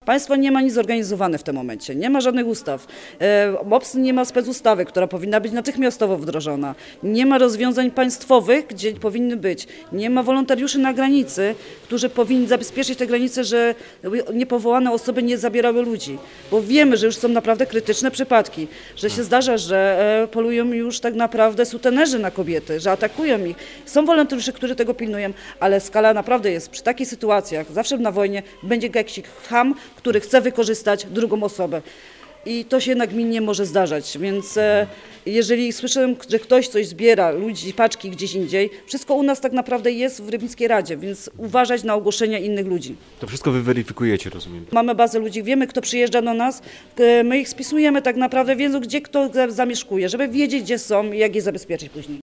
Państwo nie ma nic zorganizowane w tym momencie, nie ma żadnych ustaw. MOPS nie ma specustawy, która powinna być natychmiastowo wdrożona. Nie ma rozwiązań państwowych, gdzie powinny być. Nie ma wolontariuszy na granicy, którzy powinni zabezpieczyć te granice, że niepowołane osoby nie zabierały ludzi. Bo wiemy, że już są naprawdę krytyczne przypadki, że się zdarza, że polują już tak naprawdę sutenerzy na kobiety, że atakują ich. Są wolontariusze, którzy tego pilnują, ale skala naprawdę jest przy takich sytuacjach, zawsze na wojnie będzie jakiś cham, który chce wykorzystać drugą osobę. I to się nagminnie może zdarzać, więc jeżeli słyszę, że ktoś coś zbiera, ludzi, paczki gdzieś indziej, wszystko u nas tak naprawdę jest w Rybnickiej Radzie, więc uważać na ogłoszenia innych ludzi. To wszystko wy weryfikujecie, rozumiem. Mamy bazę ludzi, wiemy, kto przyjeżdża do nas, my ich spisujemy tak naprawdę, wiedzą, gdzie kto zamieszkuje, żeby wiedzieć, gdzie są i jak je zabezpieczyć później.